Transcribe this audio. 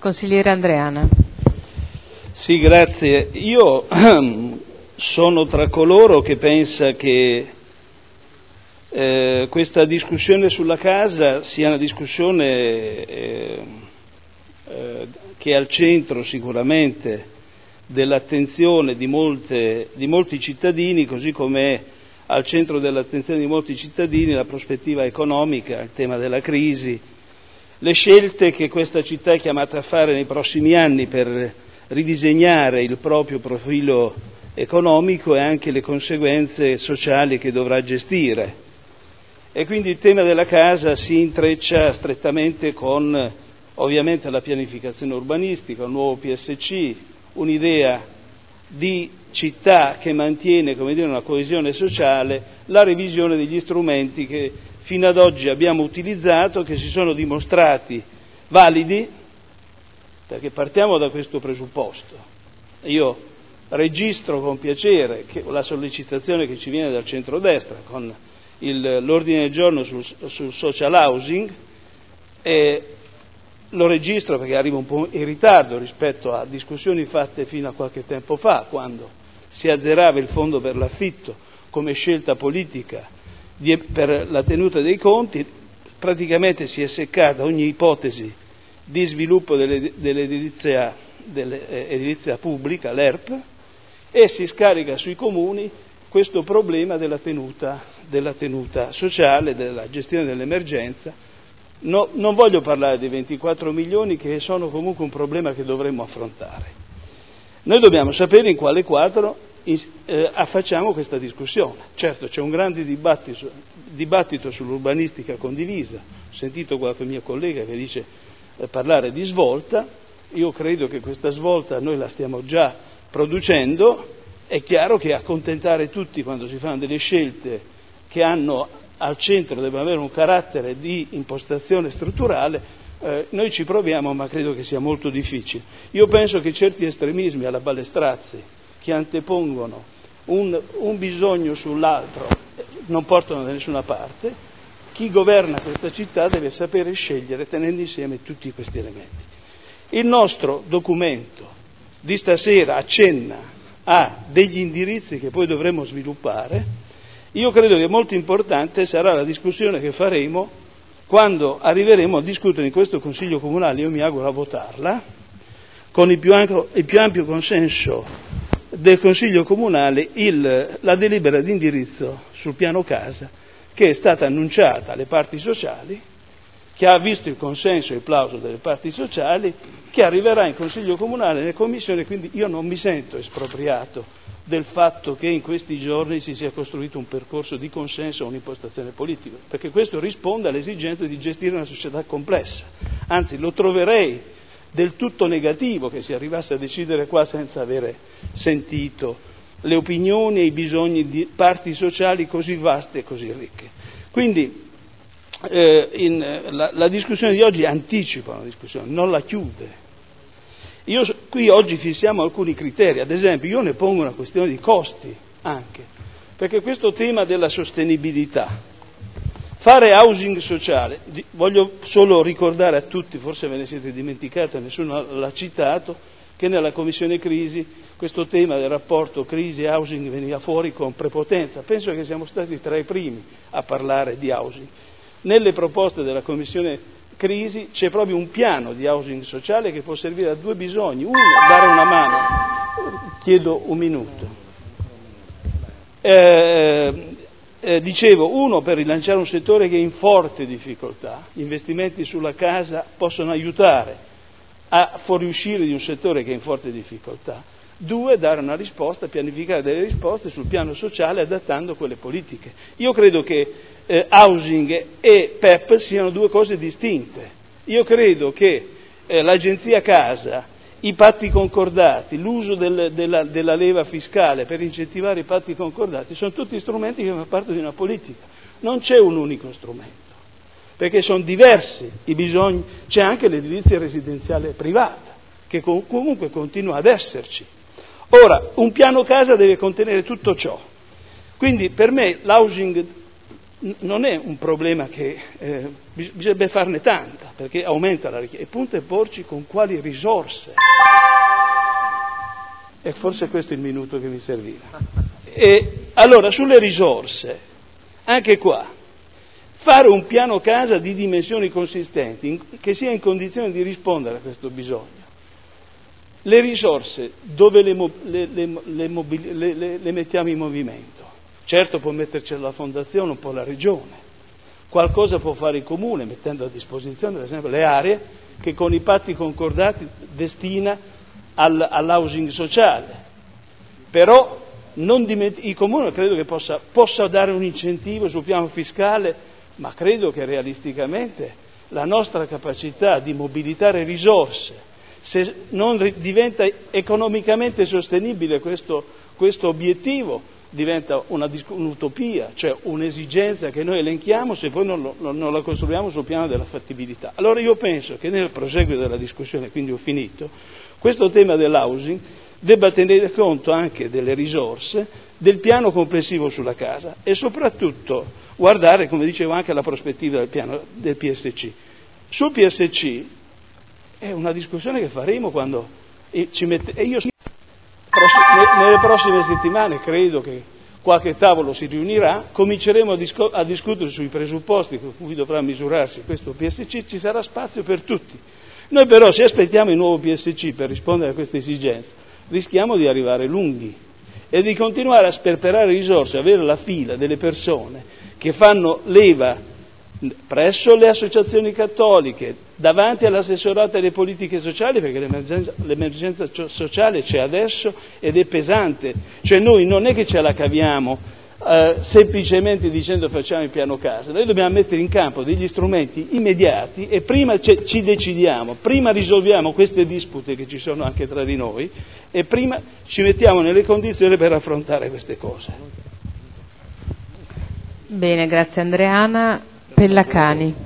Consigliere Andreana. Sì, grazie. Io sono tra coloro che pensa che questa discussione sulla casa sia una discussione che è al centro sicuramente dell'attenzione di molti cittadini, così come è al centro dell'attenzione di molti cittadini la prospettiva economica, il tema della crisi, le scelte che questa città è chiamata a fare nei prossimi anni per ridisegnare il proprio profilo economico e anche le conseguenze sociali che dovrà gestire. E quindi il tema della casa si intreccia strettamente con ovviamente la pianificazione urbanistica, un nuovo PSC, un'idea di città che mantiene, come dire, una coesione sociale, la revisione degli strumenti che fino ad oggi abbiamo utilizzato, che si sono dimostrati validi, perché partiamo da questo presupposto. Io registro con piacere che la sollecitazione che ci viene dal centrodestra con l'ordine del giorno sul social housing, e lo registro perché arriva un po' in ritardo rispetto a discussioni fatte fino a qualche tempo fa, quando si azzerava il fondo per l'affitto come scelta politica per la tenuta dei conti. Praticamente si è seccata ogni ipotesi di sviluppo dell'edilizia pubblica, l'ERP, e si scarica sui comuni questo problema della tenuta sociale, della gestione dell'emergenza. No, non voglio parlare di 24 milioni che sono comunque un problema che dovremmo affrontare. Noi dobbiamo sapere in quale quadro affacciamo questa discussione. Certo, c'è un grande dibattito sull'urbanistica condivisa. Ho sentito qualche mio collega che dice parlare di svolta. Io credo che questa svolta noi la stiamo già producendo. È chiaro che accontentare tutti quando si fanno delle scelte che hanno al centro, devono avere un carattere di impostazione strutturale, noi ci proviamo, ma credo che sia molto difficile. Io penso che certi estremismi alla Balestrazzi, che antepongono un bisogno sull'altro, non portano da nessuna parte. Chi governa questa città deve sapere scegliere tenendo insieme tutti questi elementi. Il nostro documento di stasera accenna a degli indirizzi che poi dovremo sviluppare. Io credo che molto importante sarà la discussione che faremo quando arriveremo a discutere in questo Consiglio Comunale, io mi auguro a votarla, con il più ampio consenso del Consiglio Comunale, la delibera di indirizzo sul piano casa, che è stata annunciata alle parti sociali, che ha visto il consenso e il plauso delle parti sociali, che arriverà in Consiglio Comunale, nelle commissioni, quindi io non mi sento espropriato del fatto che in questi giorni si sia costruito un percorso di consenso a un'impostazione politica, perché questo risponde all'esigenza di gestire una società complessa. Anzi, lo troverei del tutto negativo che si arrivasse a decidere qua senza avere sentito le opinioni e i bisogni di parti sociali così vaste e così ricche. Quindi la discussione di oggi anticipa una discussione, non la chiude. Qui oggi fissiamo alcuni criteri, ad esempio io ne pongo una questione di costi anche, perché questo tema della sostenibilità, fare housing sociale, voglio solo ricordare a tutti, forse ve ne siete dimenticati, nessuno l'ha citato, che nella Commissione Crisi questo tema del rapporto crisi e housing veniva fuori con prepotenza. Penso che siamo stati tra i primi a parlare di housing. Nelle proposte della Commissione Crisi c'è proprio un piano di housing sociale che può servire a due bisogni. Uno, dare una mano. Chiedo un minuto. Dicevo, uno, per rilanciare un settore che è in forte difficoltà. Gli investimenti sulla casa possono aiutare a fuoriuscire di un settore che è in forte difficoltà. Due, dare una risposta, pianificare delle risposte sul piano sociale adattando quelle politiche. Io credo che housing e PEP siano due cose distinte. Io credo che l'agenzia casa, i patti concordati, l'uso della leva fiscale per incentivare i patti concordati sono tutti strumenti che fanno parte di una politica. Non c'è un unico strumento, perché sono diversi i bisogni. C'è anche l'edilizia residenziale privata, che comunque continua ad esserci. Ora, un piano casa deve contenere tutto ciò. Quindi per me l'housing non è un problema che bisognerebbe farne tanta, perché aumenta la richiesta. Il punto è porci con quali risorse. E forse questo è il minuto che mi serviva. E allora, sulle risorse, anche qua, fare un piano casa di dimensioni consistenti, che sia in condizione di rispondere a questo bisogno. Le risorse dove le mettiamo in movimento? Certo può metterci la fondazione, un po' la regione, qualcosa può fare il comune mettendo a disposizione, per esempio, le aree che con i patti concordati destina all'housing sociale. Però il comune credo che possa dare un incentivo sul piano fiscale, ma credo che realisticamente la nostra capacità di mobilitare risorse, se non diventa economicamente sostenibile questo obiettivo, diventa un'utopia, cioè un'esigenza che noi elenchiamo se poi non la costruiamo sul piano della fattibilità. Allora io penso che nel proseguo della discussione, quindi ho finito, questo tema dell'housing debba tenere conto anche delle risorse, del piano complessivo sulla casa e soprattutto guardare, come dicevo, anche alla prospettiva del piano del PSC. Sul PSC è una discussione che faremo quando nelle prossime settimane credo che qualche tavolo si riunirà, cominceremo a discutere sui presupposti con cui dovrà misurarsi questo PSC, ci sarà spazio per tutti. Noi però se aspettiamo il nuovo PSC per rispondere a queste esigenze, rischiamo di arrivare lunghi e di continuare a sperperare risorse, avere la fila delle persone che fanno leva presso le associazioni cattoliche, davanti all'assessorato alle politiche sociali, perché l'emergenza sociale c'è adesso ed è pesante, cioè noi non è che ce la caviamo semplicemente dicendo facciamo il piano casa, noi dobbiamo mettere in campo degli strumenti immediati e prima ci decidiamo, prima risolviamo queste dispute che ci sono anche tra di noi e prima ci mettiamo nelle condizioni per affrontare queste cose. Bene, grazie Andreana. Pellacani.